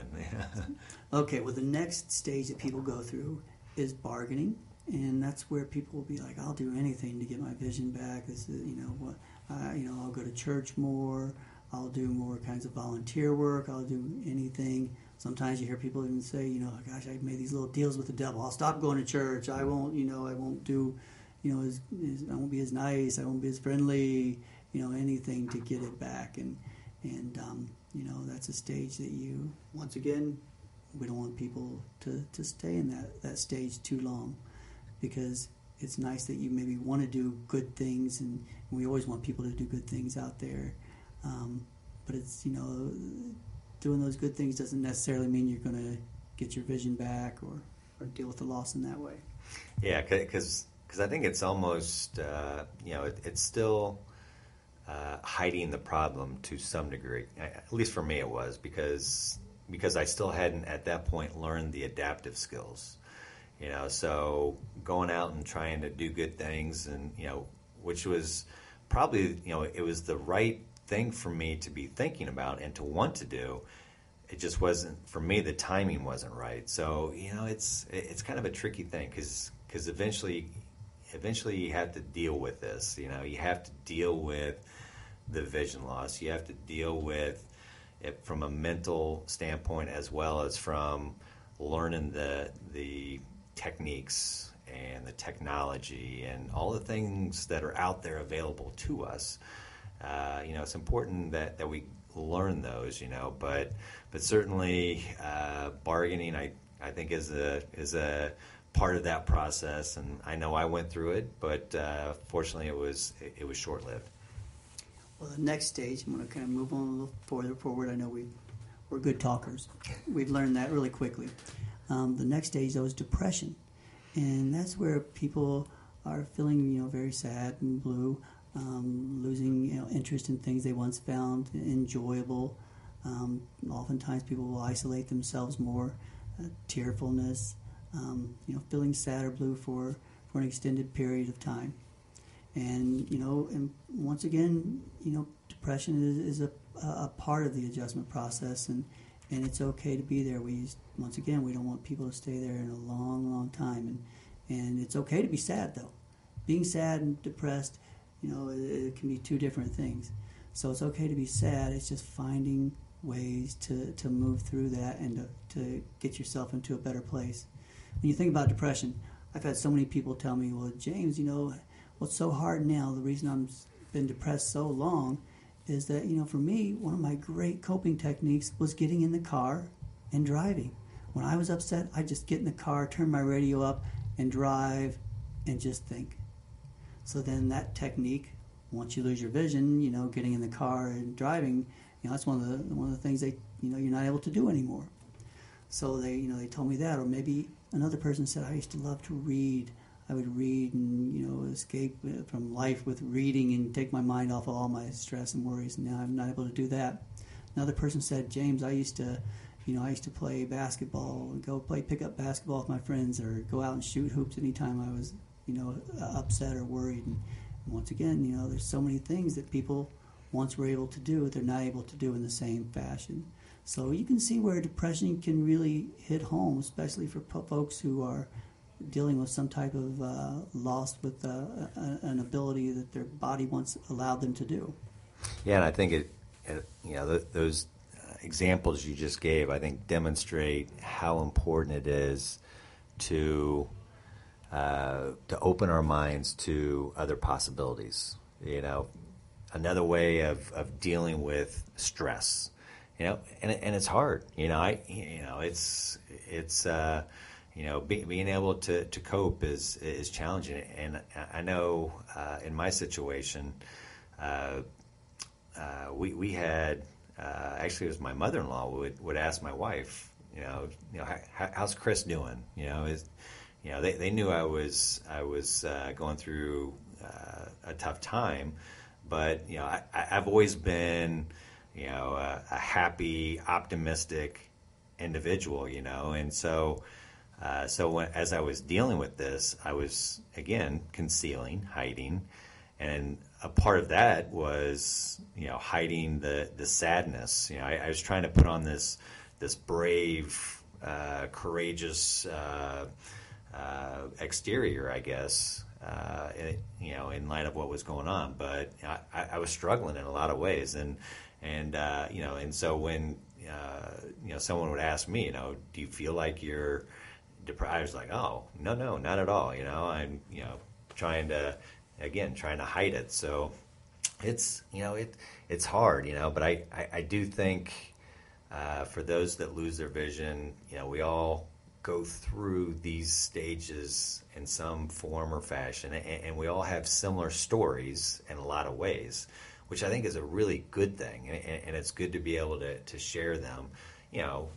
Okay. Well, the next stage that people go through is bargaining, and that's where people will be like, "I'll do anything to get my vision back." This is, you know, what, uh, you know, I'll go to church more. I'll do more kinds of volunteer work. I'll do anything. Sometimes you hear people even say, you know, gosh, I've made these little deals with the devil. I'll stop going to church. I won't, you know, I won't do, you know, as, as, I won't be as nice. I won't be as friendly, you know, anything to get it back. And, and um, you know, that's a stage that you, once again, we don't want people to, to stay in that, that stage too long, because it's nice that you maybe want to do good things, and we always want people to do good things out there. Um, but it's, you know, doing those good things doesn't necessarily mean you're going to get your vision back or, or deal with the loss in that way. Yeah, because because I think it's almost, uh, you know, it, it's still uh, hiding the problem to some degree. At least for me it was, because because I still hadn't at that point learned the adaptive skills. You know, so going out and trying to do good things, and, you know, which was probably, you know, it was the right thing for me to be thinking about and to want to do. It just wasn't, for me, the timing wasn't right. So, you know, it's it's kind of a tricky thing, because because eventually eventually you have to deal with this. You know, you have to deal with the vision loss. You have to deal with it from a mental standpoint, as well as from learning the the techniques and the technology and all the things that are out there available to us. Uh, you know, it's important that, that we learn those, you know, but but certainly uh, bargaining, I, I think, is a is a part of that process, and I know I went through it, but uh, fortunately it was it, it was short-lived. Well, the next stage, I'm going to kind of move on a little further forward. I know we we're good talkers. We've learned that really quickly. Um, the next stage, though, is depression, and that's where people are feeling, you know, very sad and blue. Um, losing, you know, interest in things they once found enjoyable. Um, oftentimes people will isolate themselves more. Uh, tearfulness, um, you know, feeling sad or blue for, for an extended period of time. And, you know, and once again, you know, depression is, is a, a part of the adjustment process, and, and it's okay to be there. We, once again, we don't want people to stay there in a long, long time. And, and it's okay to be sad, though. Being sad and depressed, you know, it, it can be two different things. So it's okay to be sad. It's just finding ways to, to move through that and to, to get yourself into a better place. When you think about depression, I've had so many people tell me, well, James, you know, what's so hard now, the reason I've been depressed so long is that, you know, for me, one of my great coping techniques was getting in the car and driving. When I was upset, I'd just get in the car, turn my radio up, and drive and just think. So then that technique, once you lose your vision, you know, getting in the car and driving You know, that's one of the one of the things they, you know, you're not able to do anymore. So they, you know, they told me that. Or maybe another person said, I used to love to read. I would read and, you know, escape from life with reading and take my mind off of all my stress and worries. And now I'm not able to do that. Another person said, James, I used to, you know, I used to play basketball and go play pickup basketball with my friends, or go out and shoot hoops anytime I was, you know, upset or worried. And, and once again, you know, there's so many things that people once were able to do that they're not able to do in the same fashion. So you can see where depression can really hit home, especially for po- folks who are dealing with some type of uh, loss with uh, a, an ability that their body once allowed them to do. Yeah, and I think it, it you know, th- those uh, examples you just gave, I think, demonstrate how important it is to uh, to open our minds to other possibilities. You know, another way of, of dealing with stress. You know, and and it's hard. You know, I you know it's it's. Uh, You know, be, being able to, to cope is is challenging, and I know uh, in my situation, uh, uh, we we had uh, actually it was my mother-in-law would, would ask my wife, you know, you know, how, how's Chris doing? You know, is you know they, they knew I was I was uh, going through uh, a tough time, but you know I, I've always been you know a, a happy, optimistic individual, you know, and so. Uh, so when, as I was dealing with this, I was, again, concealing, hiding. And a part of that was, you know, hiding the, the sadness. You know, I, I was trying to put on this this brave, uh, courageous uh, uh, exterior, I guess, uh, it, you know, in light of what was going on. But I, I was struggling in a lot of ways. And, and uh, you know, and so when, uh, you know, someone would ask me, you know, do you feel like you're I was like, oh, no, no, not at all. You know, I'm, you know, trying to, again, trying to hide it. So it's, you know, it it's hard, you know, but I, I, I do think uh, for those that lose their vision, you know, we all go through these stages in some form or fashion, and, and we all have similar stories in a lot of ways, which I think is a really good thing. And, and it's good to be able to, to share them, you know,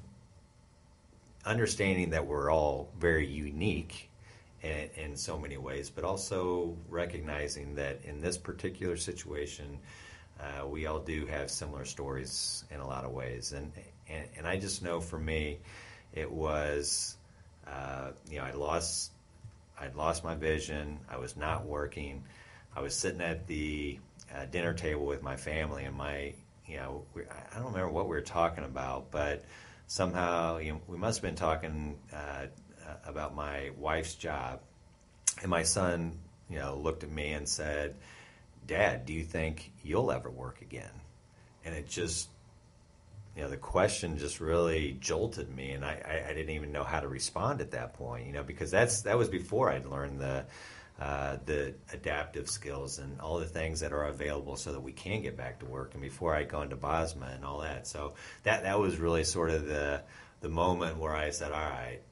understanding that we're all very unique in, in so many ways, but also recognizing that in this particular situation, uh, we all do have similar stories in a lot of ways. And and, and I just know for me, it was, uh, you know, I lost, I'd lost my vision. I was not working. I was sitting at the uh, dinner table with my family, and my, you know, we, I don't remember what we were talking about, but somehow, you know, we must have been talking uh, about my wife's job, and my son, you know, looked at me and said, "Dad, do you think you'll ever work again?" And it just, you know, the question just really jolted me, and I, I, I didn't even know how to respond at that point, you know, because that's that was before I'd learned the uh, the adaptive skills and all the things that are available so that we can get back to work, and before I'd gone to BOSMA and all that. So that that was really sort of the the moment where I said, all right,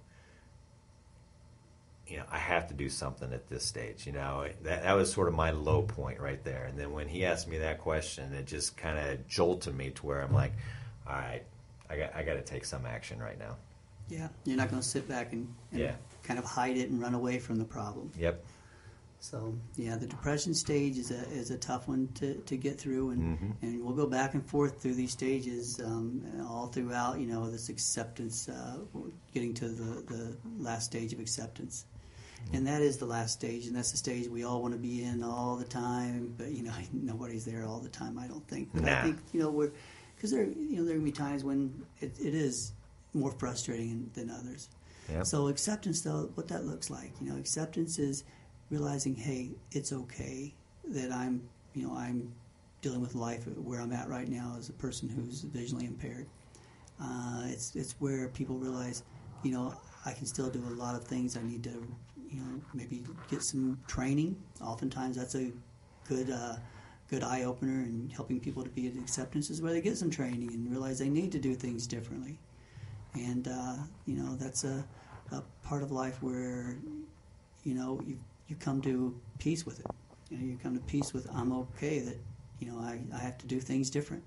you know, I have to do something at this stage. You know, that that was sort of my low point right there. And then when he asked me that question, it just kind of jolted me to where I'm like, all right, I got I got to take some action right now. Yeah, you're not going to sit back and, and yeah. kind of hide it and run away from the problem. Yep. So yeah, the depression stage is a is a tough one to, to get through, and mm-hmm. and we'll go back and forth through these stages um, all throughout. You know, this acceptance, uh, getting to the, the last stage of acceptance, mm-hmm. and that is the last stage, and that's the stage we all want to be in all the time. But you know, nobody's there all the time. I don't think. But nah. I think you know we're because there you know there are gonna be times when it, it is more frustrating than others. Yep. So acceptance, though, what that looks like, you know, acceptance is realizing, hey, it's okay that I'm, you know, I'm dealing with life where I'm at right now as a person who's visually impaired. Uh, it's it's where people realize, you know, I can still do a lot of things. I need to, you know, maybe get some training. Oftentimes, that's a good uh, good eye opener in helping people to be at acceptance is where they get some training and realize they need to do things differently. And uh, you know, that's a, a part of life where, you know, you you come to peace with it. You know, you come to peace with I'm okay that, you know, I, I have to do things different.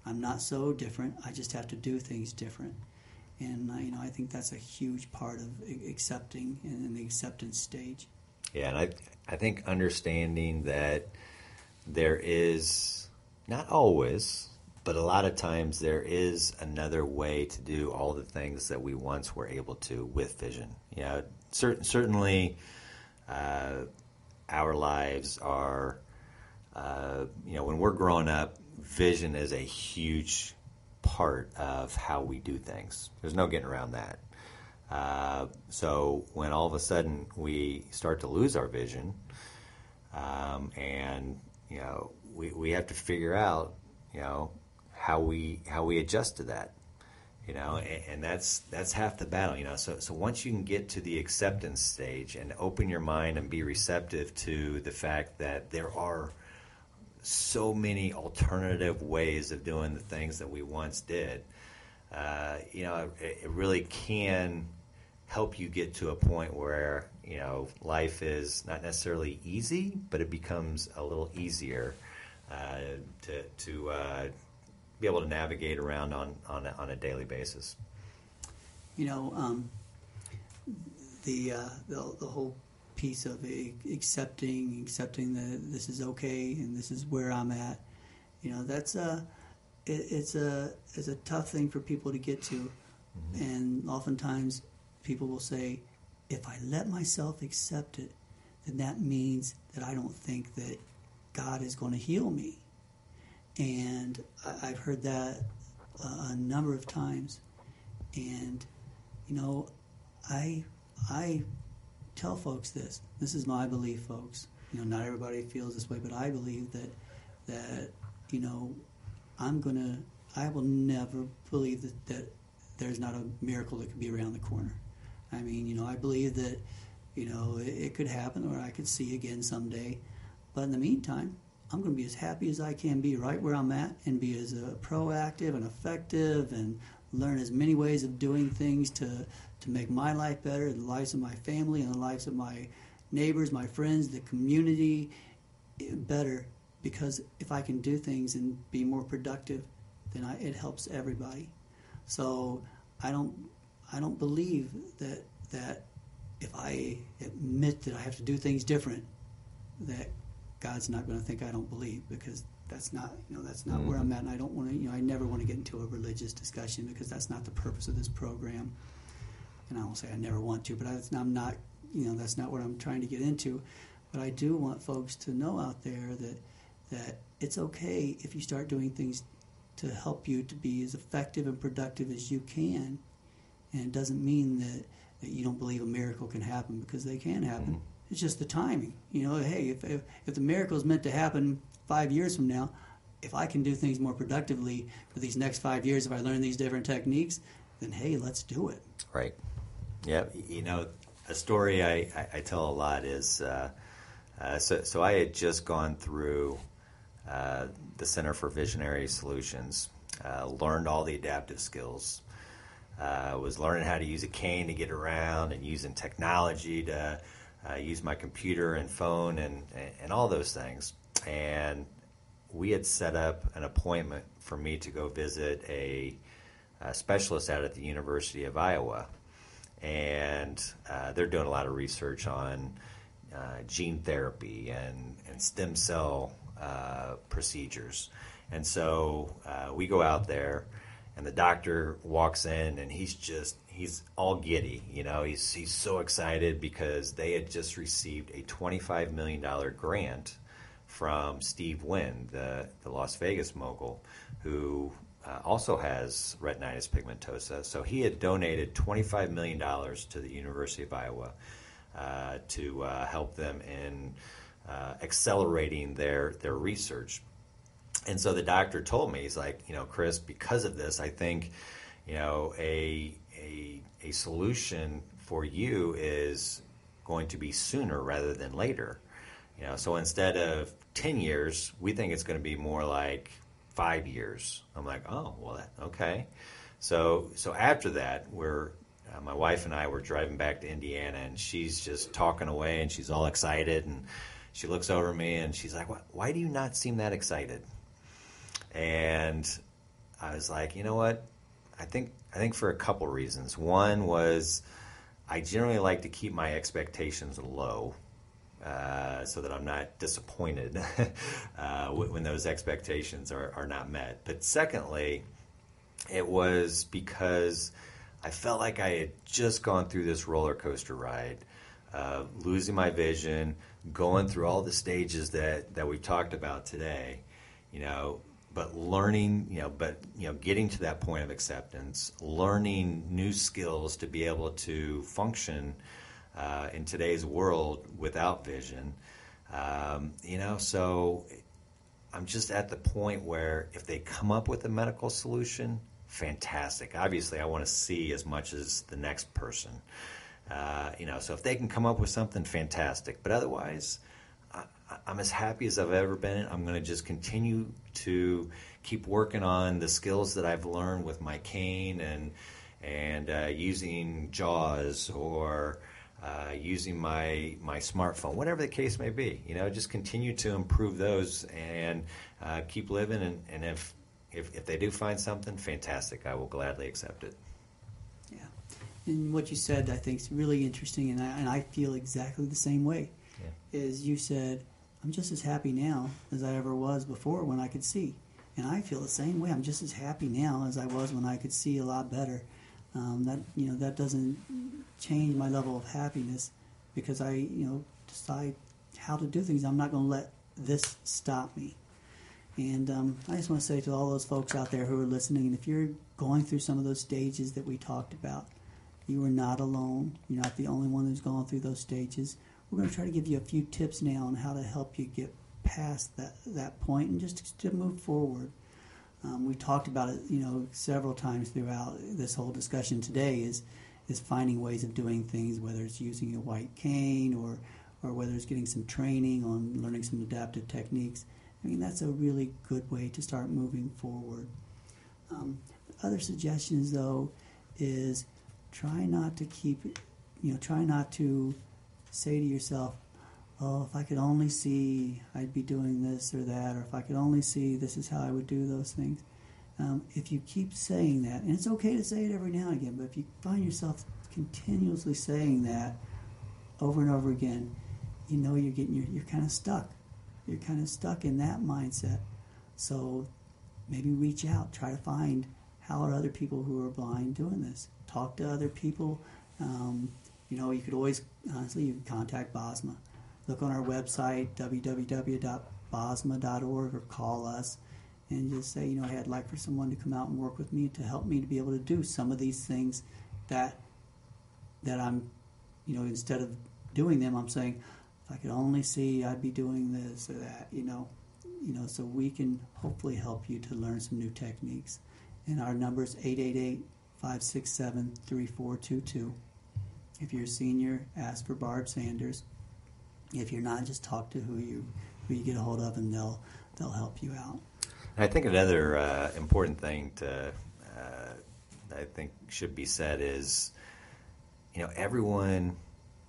I'm not so different. I just have to do things different. And, uh, you know, I think that's a huge part of accepting and in the acceptance stage. Yeah, and I, I think understanding that there is, not always, but a lot of times there is another way to do all the things that we once were able to with vision. You know, cer- certainly uh, our lives are, uh, you know, when we're growing up, vision is a huge part of how we do things. There's no getting around that. Uh, so when all of a sudden we start to lose our vision, um, and you know, we we have to figure out, you know, how we how we adjust to that, you know, and, and that's that's half the battle, you know. So so once you can get to the acceptance stage and open your mind and be receptive to the fact that there are so many alternative ways of doing the things that we once did, uh, you know, it, it really can help you get to a point where, you know, life is not necessarily easy, but it becomes a little easier uh, to to uh, be able to navigate around on on a, on a daily basis. You know, um, the, uh, the the whole piece of accepting accepting that this is okay and this is where I'm at. You know, that's a it, it's a it's a tough thing for people to get to, mm-hmm. and oftentimes people will say, if I let myself accept it, then that means that I don't think that God is going to heal me. And I, I've heard that uh, a number of times. And, you know, I I tell folks this. This is my belief, folks. You know, not everybody feels this way, but I believe that, that you know, I'm going to, I will never believe that, that there's not a miracle that could be around the corner. I mean, you know, I believe that, you know, it, it could happen or I could see again someday. But in the meantime, I'm going to be as happy as I can be right where I'm at and be as uh, proactive and effective and learn as many ways of doing things to, to make my life better, the lives of my family and the lives of my neighbors, my friends, the community better. Because if I can do things and be more productive, then I, it helps everybody. So I don't I don't believe that that if I admit that I have to do things different, that God's not going to think I don't believe, because that's not, you know, that's not mm-hmm. where I'm at, and I don't want to, you know, I never want to get into a religious discussion because that's not the purpose of this program. And I won't say I never want to, but I, I'm not, you know, that's not what I'm trying to get into. But I do want folks to know out there that that it's okay if you start doing things to help you to be as effective and productive as you can. And it doesn't mean that, that you don't believe a miracle can happen, because they can happen. Mm-hmm. It's just the timing. You know, hey, if, if if the miracle is meant to happen five years from now, if I can do things more productively for these next five years, if I learn these different techniques, then hey, let's do it. Right. Yeah. You know, a story I, I, I tell a lot is, uh, uh, so, so I had just gone through uh, the Center for Visionary Solutions, uh, learned all the adaptive skills, uh, was learning how to use a cane to get around and using technology to uh, use my computer and phone and, and, and all those things. And we had set up an appointment for me to go visit a, a specialist out at the University of Iowa. And uh, they're doing a lot of research on uh, gene therapy and, and stem cell uh, procedures. And so uh, we go out there, and the doctor walks in, and he's just, he's all giddy. You know, he's, he's so excited because they had just received a twenty-five million dollars grant from Steve Wynn, the, the Las Vegas mogul, who uh, also has retinitis pigmentosa. So he had donated twenty-five million dollars to the University of Iowa uh, to uh, help them in uh, accelerating their, their research. And so the doctor told me, he's like, you know, Chris, because of this, I think, you know, a a a solution for you is going to be sooner rather than later. You know, so instead of ten years, we think it's going to be more like five years. I'm like, oh, well, that, okay. So so after that, we're uh, my wife and I were driving back to Indiana, and she's just talking away, and she's all excited, and she looks over at me, and she's like, why, why do you not seem that excited? And I was like, you know what? I think I think for a couple reasons. One was I generally like to keep my expectations low, uh, so that I'm not disappointed uh, when those expectations are, are not met. But secondly, it was because I felt like I had just gone through this roller coaster ride, uh, losing my vision, going through all the stages that, that we talked about today, you know, but learning, you know, but, you know, getting to that point of acceptance, learning new skills to be able to function uh, in today's world without vision, um, you know, so I'm just at the point where if they come up with a medical solution, fantastic. Obviously, I want to see as much as the next person. Uh, you know, so if they can come up with something, fantastic. But otherwise, I, I'm as happy as I've ever been. I'm going to just continue to keep working on the skills that I've learned with my cane and and uh, using JAWS or uh, using my my smartphone, whatever the case may be. You know, just continue to improve those and uh, keep living. And, and if, if if they do find something, fantastic. I will gladly accept it. Yeah. And what you said, I think, is really interesting, and I, and I feel exactly the same way. Yeah. Is you said, I'm just as happy now as I ever was before when I could see. And I feel the same way. I'm just as happy now as I was when I could see a lot better. Um, that you know that doesn't change my level of happiness because I you know decide how to do things. I'm not going to let this stop me. And um, I just want to say to all those folks out there who are listening, if you're going through some of those stages that we talked about, you are not alone. You're not the only one who's gone through those stages. We're going to try to give you a few tips now on how to help you get past that, that point and just to move forward. Um, we talked about it, you know, several times throughout this whole discussion today is is finding ways of doing things, whether it's using a white cane or, or whether it's getting some training on learning some adaptive techniques. I mean, that's a really good way to start moving forward. Um, other suggestions, though, is try not to keep, you know, try not to say to yourself, oh, if I could only see, I'd be doing this or that, or if I could only see, this is how I would do those things. Um, if you keep saying that, and it's okay to say it every now and again, but if you find yourself continuously saying that over and over again, you know you're getting, you're, you're kind of stuck. You're kind of stuck in that mindset. So maybe reach out, try to find how are other people who are blind doing this. Talk to other people. Um, you know, you could always, honestly, you can contact BOSMA. Look on our website, w w w dot bosma dot org, or call us and just say, you know, hey, I'd like for someone to come out and work with me to help me to be able to do some of these things that that I'm, you know, instead of doing them, I'm saying, if I could only see, I'd be doing this or that, you know. You know, so we can hopefully help you to learn some new techniques. And our number is eight eight eight, five six seven, three four two two. If you're a senior, ask for Barb Sanders. If you're not, just talk to who you who you get a hold of, and they'll they'll help you out. I think another uh, important thing to uh, I think should be said is, you know, everyone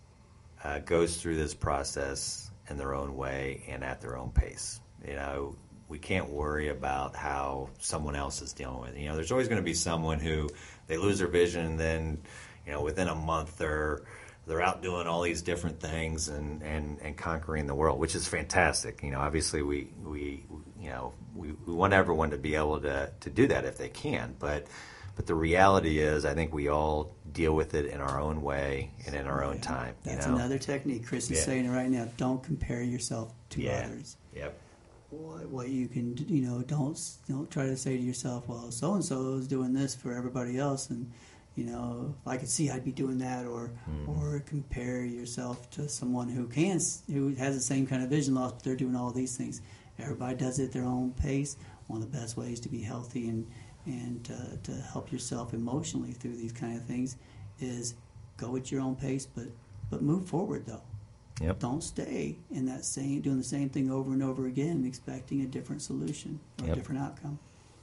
uh, goes through this process in their own way and at their own pace. You know, we can't worry about how someone else is dealing with it. You know, there's always going to be someone who they lose their vision, and then, you know, within a month they're they're out doing all these different things and, and, and conquering the world, which is fantastic. You know, obviously we we you know we, we want everyone to be able to, to do that if they can, but but the reality is, I think we all deal with it in our own way and in our own time. That's you know? Another technique. Chris is yeah. saying it right now. Don't compare yourself to yeah. others. Yep. What, what you can, you know, don't don't try to say to yourself, well, so and so is doing this for everybody else, and you know, if I could see, I'd be doing that, or mm. or compare yourself to someone who can, who has the same kind of vision loss, but they're doing all these things. Everybody does it at their own pace. One of the best ways to be healthy and and uh, to help yourself emotionally through these kind of things is go at your own pace, but but move forward though. Yep. Don't stay in that same doing the same thing over and over again, expecting a different solution or yep. a different outcome.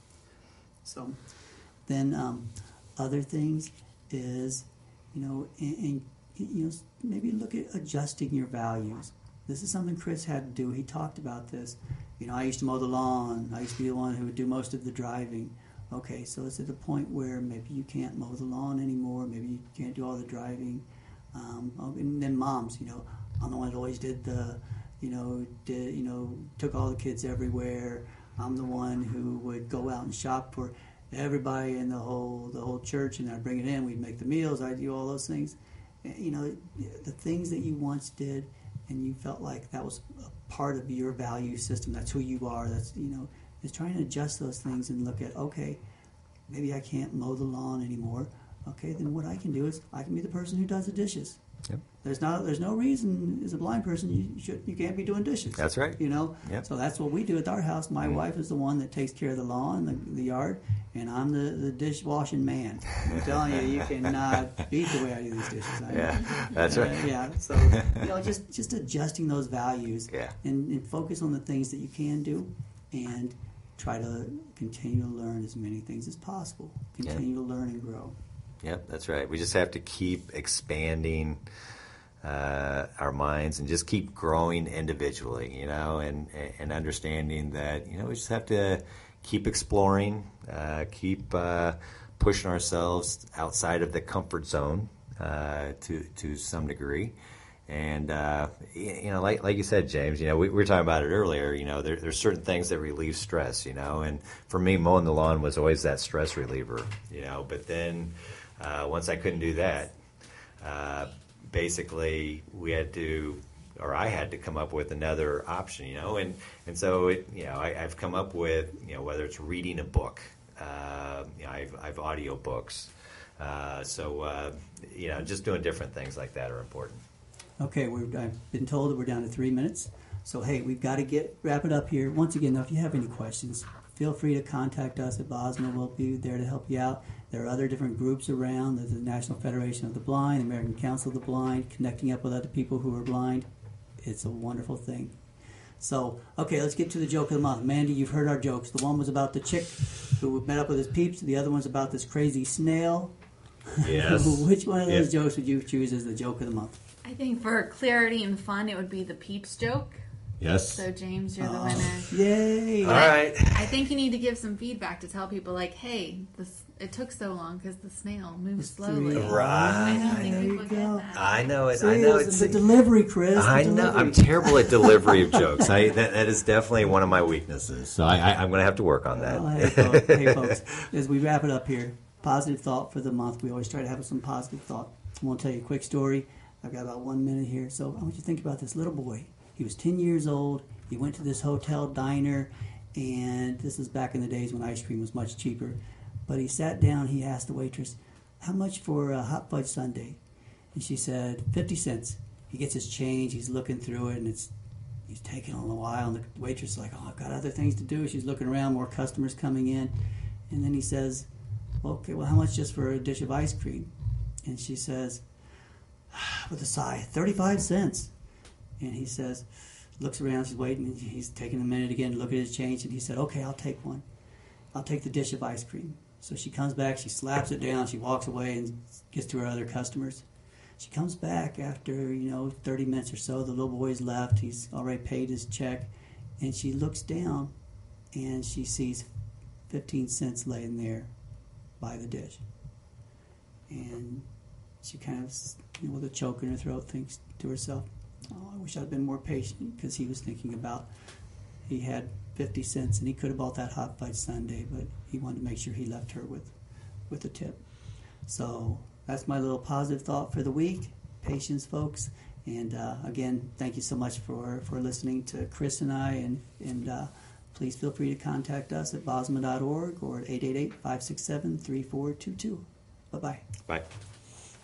So then. Um, Other things is, you know, and, and you know, maybe look at adjusting your values. This is something Chris had to do. He talked about this. You know, I used to mow the lawn. I used to be the one who would do most of the driving. Okay, so it's at the point where maybe you can't mow the lawn anymore, maybe you can't do all the driving. Um, and then moms, you know, I'm the one that always did the, you know, did you know, took all the kids everywhere. I'm the one who would go out and shop for everybody in the whole the whole church, and I'd bring it in. We'd make the meals. I'd do all those things. You know, the things that you once did, and you felt like that was a part of your value system. That's who you are. That's, you know, is trying to adjust those things and look at, okay, maybe I can't mow the lawn anymore. Okay, then what I can do is I can be the person who does the dishes. Yep. There's not there's no reason as a blind person you should you can't be doing dishes. That's right. You know. Yep. So that's what we do at our house. My Mm-hmm. wife is the one that takes care of the lawn, the, the yard, and I'm the, the dishwashing man. I'm telling you, you cannot beat the way I do these dishes. I Yeah, that's uh, right. Yeah. So you know, just just adjusting those values. Yeah. And, and focus on the things that you can do, and try to continue to learn as many things as possible. Continue Yeah. to learn and grow. Yep, that's right. We just have to keep expanding uh, our minds and just keep growing individually, you know, and, and understanding that, you know, we just have to keep exploring, uh, keep uh, pushing ourselves outside of the comfort zone uh, to to some degree. And, uh, you know, like like you said, James, you know, we, we were talking about it earlier, you know, there, there's certain things that relieve stress, you know, and for me, mowing the lawn was always that stress reliever, you know, but then uh, once I couldn't do that, uh, basically we had to, or I had to come up with another option, you know, and, and so, it, you know, I, I've come up with, you know, whether it's reading a book, uh, you know, I've, I've audio books, uh, so, uh, you know, just doing different things like that are important. Okay, we're, I've been told that we're down to three minutes. So, hey, we've got to get wrap it up here. Once again, though, if you have any questions, feel free to contact us at BOSMA. We'll be there to help you out. There are other different groups around. There's the National Federation of the Blind, the American Council of the Blind, connecting up with other people who are blind. It's a wonderful thing. So, okay, let's get to the joke of the month. Mandy, you've heard our jokes. The one was about the chick who met up with his peeps. The other one's about this crazy snail. Yes. Which one of those Yeah. jokes would you choose as the joke of the month? I think for clarity and fun, it would be the Peeps joke. Yes. So, James, you're the Oh, winner. Yay! All right. I think you need to give some feedback to tell people, like, hey, this it took so long because the snail moves slowly. Right. I don't think There people you get go. that. I know it. See, I know it's it's. the delivery, Chris. the I know. delivery. I'm terrible at delivery of jokes. I that, that is definitely one of my weaknesses. So I, I, I'm going to have to work on that. Well, hey, folks, hey, folks, as we wrap it up here, positive thought for the month. We always try to have some positive thought. I want to tell you a quick story. I've got about one minute here, so I want you to think about this little boy. He was ten years old. He went to this hotel diner, and this was back in the days when ice cream was much cheaper. But he sat down. He asked the waitress, "How much for a hot fudge sundae?" And she said, fifty cents. He gets his change. He's looking through it, and it's he's taking a little while. And the waitress is like, "Oh, I've got other things to do." She's looking around, more customers coming in. And then he says, "Okay, well, how much just for a dish of ice cream?" And she says, with a sigh, thirty-five cents. And he says, looks around, she's waiting, and he's taking a minute again to look at his change, and he said, "Okay, I'll take one. I'll take the dish of ice cream." So she comes back, she slaps it down, she walks away and gets to her other customers. She comes back after, you know, thirty minutes or so. The little boy's left. He's already paid his check. And she looks down, and she sees fifteen cents laying there by the dish. And she kind of, you know, with a choke in her throat, thinks to herself, "Oh, I wish I'd been more patient," because he was thinking about he had fifty cents and he could have bought that hot fudge sundae, but he wanted to make sure he left her with, with a tip. So that's my little positive thought for the week. Patience, folks. And uh, again, thank you so much for, for listening to Chris and I. And, and uh, please feel free to contact us at bosma dot org or at eight eight eight, five six seven, three four two two. Bye-bye. Bye.